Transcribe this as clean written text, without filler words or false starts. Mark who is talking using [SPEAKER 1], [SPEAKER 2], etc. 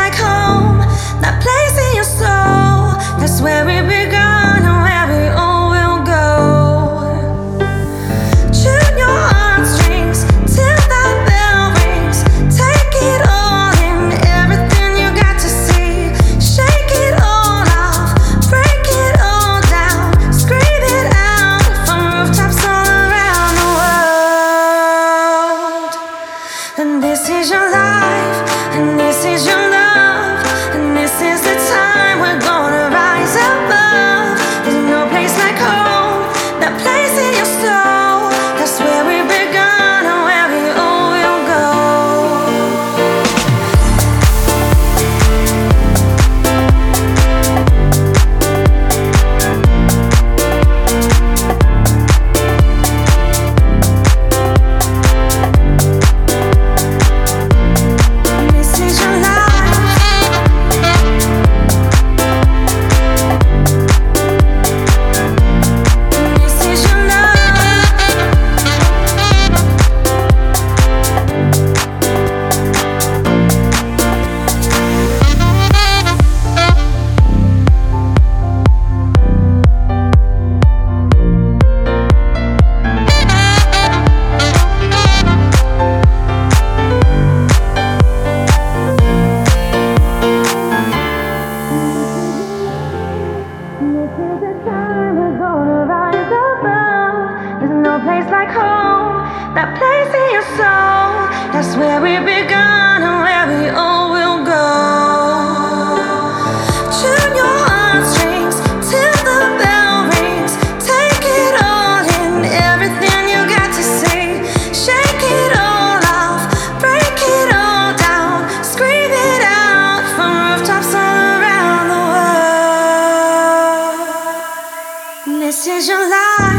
[SPEAKER 1] like home, that place in your soul. That's where we begun and where we all will go. Tune your heartstrings till that bell rings. Take it all in, everything you got to see. Shake it all off, break it all down. Scream it out from rooftops all around the world. And this is your life, and this is your love, and this is the time we're gonna rise above. There's no place like home, that place in your soul. That's where we begun and where we all will go. This is your life. This is your love. This is the time we're gonna rise above. There's no place like home, that place in your soul. That's where we begun and where we all will go. Tune your heartstrings till the bell rings. Take it all in, everything you got to say. Shake it all off, break it all down. Scream it out from rooftops all around the world. This is your life.